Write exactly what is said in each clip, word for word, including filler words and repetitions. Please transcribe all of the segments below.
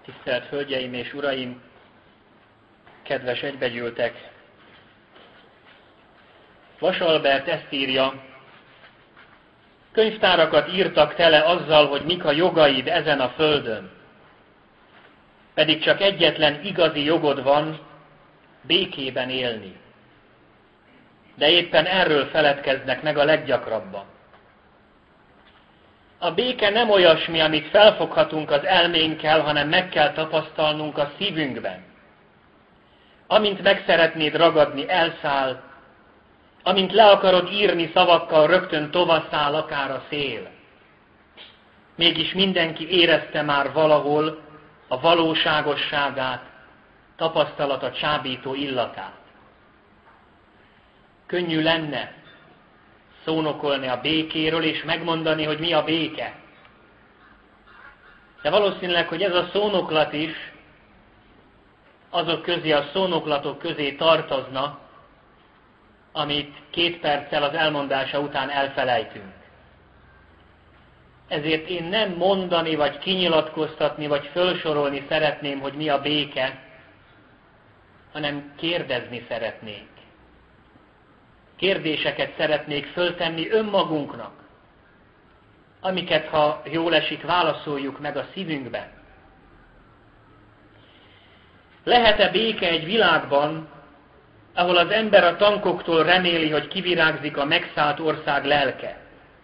Tisztelt Hölgyeim és Uraim, kedves egybegyűltek! Vasalbert ezt írja: könyvtárakat írtak tele azzal, hogy mik a jogaid ezen a földön. Pedig csak egyetlen igazi jogod van, békében élni. De éppen erről feledkeznek meg a leggyakrabban. A béke nem olyasmi, amit felfoghatunk az elménkkel, hanem meg kell tapasztalnunk a szívünkben. Amint meg szeretnéd ragadni, elszáll, amint le akarod írni szavakkal, rögtön tovaszáll akár a szél. Mégis mindenki érezte már valahol a valóságosságát, tapasztalata csábító illatát. Könnyű lenne szónokolni a békéről, és megmondani, hogy mi a béke. De valószínűleg, hogy ez a szónoklat is azok közé, a szónoklatok közé tartozna, amit két perccel az elmondása után elfelejtünk. Ezért én nem mondani, vagy kinyilatkoztatni, vagy felsorolni szeretném, hogy mi a béke, hanem kérdezni szeretnék. Kérdéseket szeretnék föltenni önmagunknak, amiket, ha jól esik, válaszoljuk meg a szívünkben. Lehet-e béke egy világban, ahol az ember a tankoktól reméli, hogy kivirágzik a megszállt ország lelke?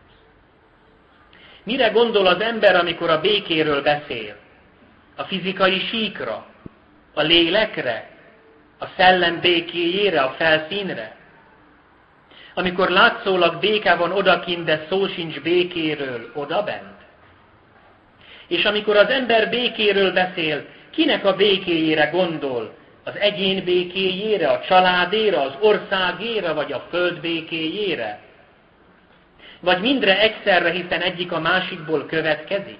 Mire gondol az ember, amikor a békéről beszél? A fizikai síkra? A lélekre? A szellem békéjére? A felszínre? Amikor látszólag béke van odakint, de szó sincs békéről odabent? És amikor az ember békéről beszél, kinek a békéjére gondol? Az egyén békéjére, a családéra, az országéra, vagy a föld békéjére? Vagy mindre egyszerre, hiszen egyik a másikból következik?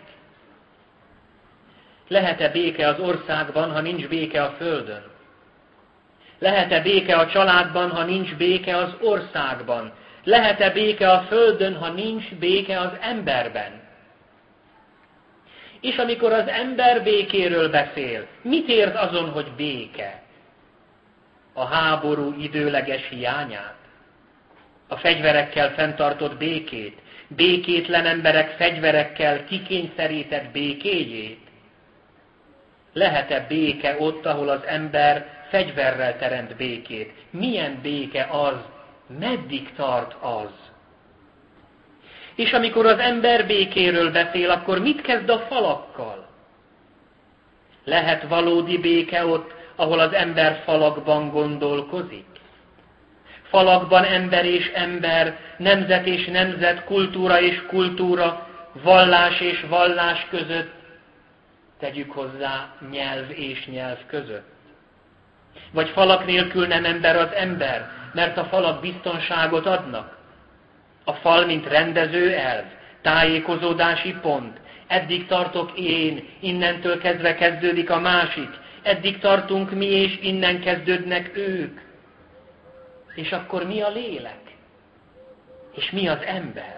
Lehet-e béke az országban, ha nincs béke a földön? Lehet-e béke a családban, ha nincs béke az országban? Lehet-e béke a földön, ha nincs béke az emberben? És amikor az ember békéről beszél, mit ért azon, hogy béke? A háború időleges hiányát? A fegyverekkel fenntartott békét? Békétlen emberek fegyverekkel kikényszerített békéjét? Lehet-e béke ott, ahol az ember fegyverrel teremt békét? Milyen béke az? Meddig tart az? És amikor az ember békéről beszél, akkor mit kezd a falakkal? Lehet valódi béke ott, ahol az ember falakban gondolkozik? Falakban ember és ember, nemzet és nemzet, kultúra és kultúra, vallás és vallás között, tegyük hozzá nyelv és nyelv között. Vagy falak nélkül nem ember az ember, mert a falak biztonságot adnak. A fal, mint rendező elv, tájékozódási pont. Eddig tartok én, innentől kezdve kezdődik a másik. Eddig tartunk mi, és innen kezdődnek ők. És akkor mi a lélek? És mi az ember?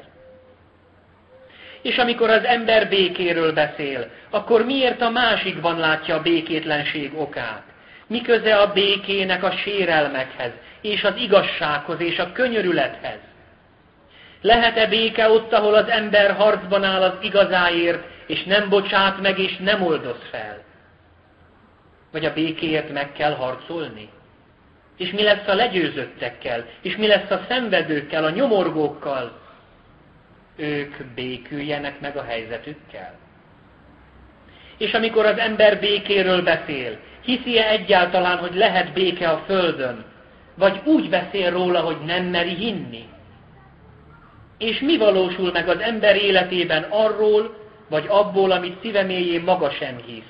És amikor az ember békéről beszél, akkor miért a másikban látja a békétlenség okát? Mi köze a békének a sérelmekhez, és az igazsághoz, és a könyörülethez? Lehet-e béke ott, ahol az ember harcban áll az igazáért, és nem bocsát meg, és nem oldoz fel? Vagy a békéért meg kell harcolni? És mi lesz a legyőzöttekkel? És mi lesz a szenvedőkkel, a nyomorgókkal? Ők béküljenek meg a helyzetükkel? És amikor az ember békéről beszél, hiszi-e egyáltalán, hogy lehet béke a földön? Vagy úgy beszél róla, hogy nem meri hinni? És mi valósul meg az ember életében arról, vagy abból, amit szíve mélyén maga sem hisz?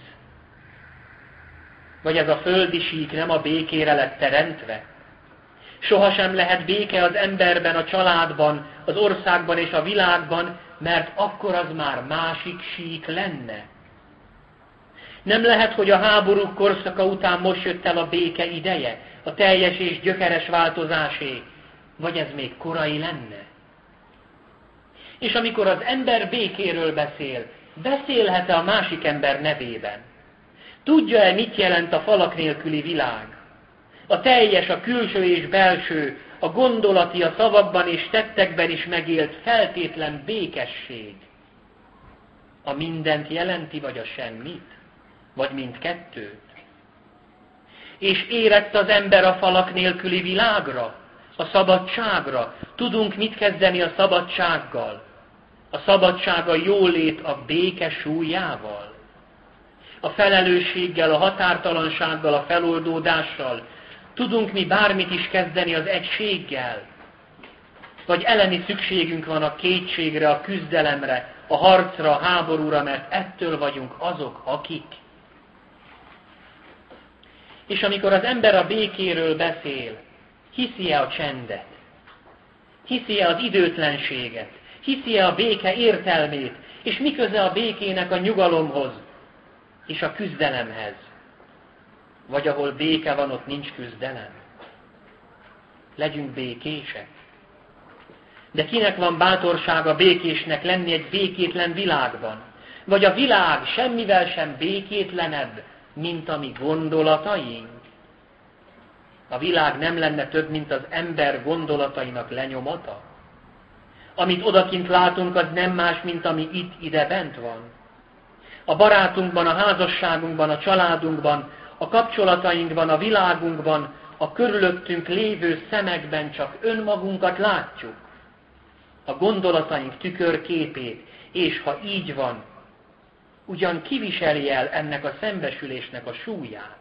Vagy ez a földi sík nem a békére lett teremtve? Sohasem lehet béke az emberben, a családban, az országban és a világban, mert akkor az már másik sík lenne. Nem lehet, hogy a háborúk korszaka után most jött el a béke ideje, a teljes és gyökeres változásé, vagy ez még korai lenne? És amikor az ember békéről beszél, beszélhet-e a másik ember nevében? Tudja-e, mit jelent a falak nélküli világ? A teljes, a külső és belső, a gondolati, a szavakban és tettekben is megélt feltétlen békesség. A mindent jelenti, vagy a semmit? Vagy mindkettőt? És érett az ember a falak nélküli világra, a szabadságra. Tudunk mit kezdeni a szabadsággal? A szabadság a jólét a béke súlyával. A felelősséggel, a határtalansággal, a feloldódással. Tudunk mi bármit is kezdeni az egységgel? Vagy elemi szükségünk van a kétségre, a küzdelemre, a harcra, a háborúra, mert ettől vagyunk azok, akik. És amikor az ember a békéről beszél, hiszi-e a csendet? Hiszi-e az időtlenséget? Hiszi-e a béke értelmét? És mi köze a békének a nyugalomhoz és a küzdelemhez? Vagy ahol béke van, ott nincs küzdelem? Legyünk békések. De kinek van bátorsága békésnek lenni egy békétlen világban? Vagy a világ semmivel sem békétlenebb, mint a mi gondolataink? A világ nem lenne több, mint az ember gondolatainak lenyomata? Amit odakint látunk, az nem más, mint ami itt, ide bent van. A barátunkban, a házasságunkban, a családunkban, a kapcsolatainkban, a világunkban, a körülöttünk lévő szemekben csak önmagunkat látjuk. A gondolataink tükörképét, és ha így van, ugyan kiviseli el ennek a szembesülésnek a súlyát.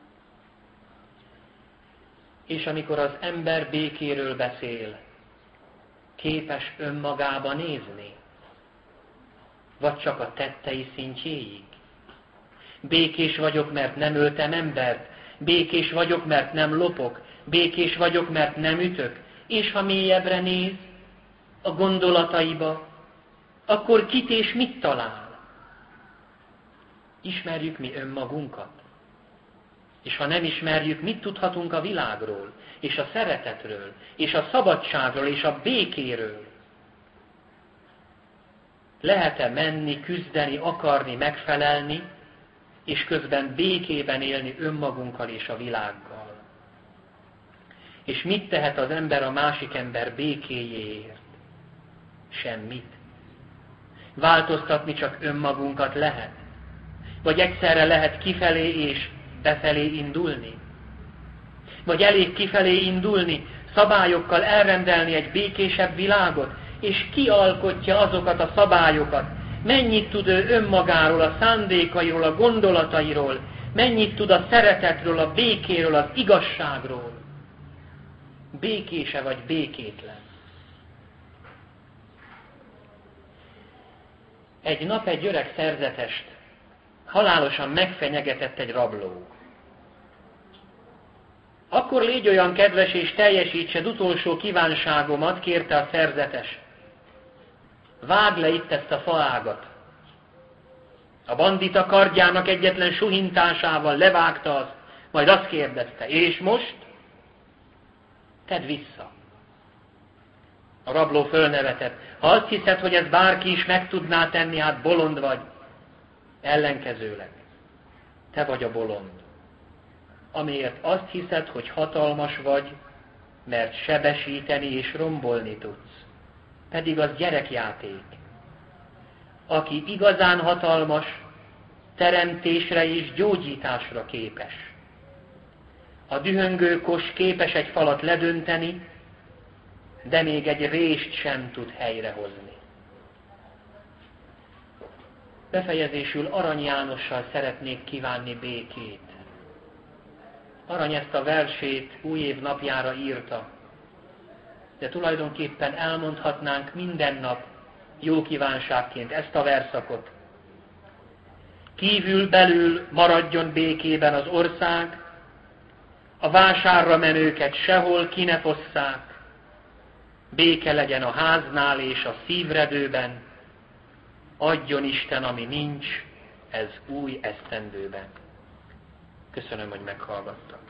És amikor az ember békéről beszél, képes önmagába nézni, vagy csak a tettei szintjéig. Békés vagyok, mert nem öltem embert, békés vagyok, mert nem lopok, békés vagyok, mert nem ütök, és ha mélyebbre néz a gondolataiba, akkor kit és mit talál? Ismerjük mi önmagunkat? És ha nem ismerjük, mit tudhatunk a világról, és a szeretetről, és a szabadságról, és a békéről? Lehet-e menni, küzdeni, akarni, megfelelni, és közben békében élni önmagunkkal és a világgal? És mit tehet az ember a másik ember békéjéért? Semmit. Változtatni csak önmagunkat lehet? Vagy egyszerre lehet kifelé és befelé indulni? Vagy elég kifelé indulni, szabályokkal elrendelni egy békésebb világot, és ki alkotja azokat a szabályokat? Mennyit tud ő önmagáról, a szándékairól, a gondolatairól? Mennyit tud a szeretetről, a békéről, az igazságról? Békése vagy békétlen? Egy nap egy öreg szerzetest halálosan megfenyegetett egy rabló. Akkor légy olyan kedves és teljesítsed utolsó kívánságomat, kérte a szerzetes. Vágd le itt ezt a faágat. A bandita kardjának egyetlen suhintásával levágta azt, majd azt kérdezte, és most? Tedd vissza. A rabló fölnevetett. Ha azt hiszed, hogy ez bárki is meg tudná tenni, hát bolond vagy. Ellenkezőleg. Te vagy a bolond. Amiért azt hiszed, hogy hatalmas vagy, mert sebesíteni és rombolni tudsz. Pedig az gyerekjáték. Aki igazán hatalmas, teremtésre és gyógyításra képes. A dühöngő kos képes egy falat ledönteni, de még egy rést sem tud helyrehozni. Befejezésül Arany Jánossal szeretnék kívánni békét. Arany ezt a versét új év napjára írta, de tulajdonképpen elmondhatnánk minden nap jó kívánságként ezt a verszakot. Kívül-belül maradjon békében az ország, a vásárra menőket sehol ki ne fosszák, béke legyen a háznál és a szívredőben, adjon Isten, ami nincs, ez új esztendőben. Köszönöm, hogy meghallgattak.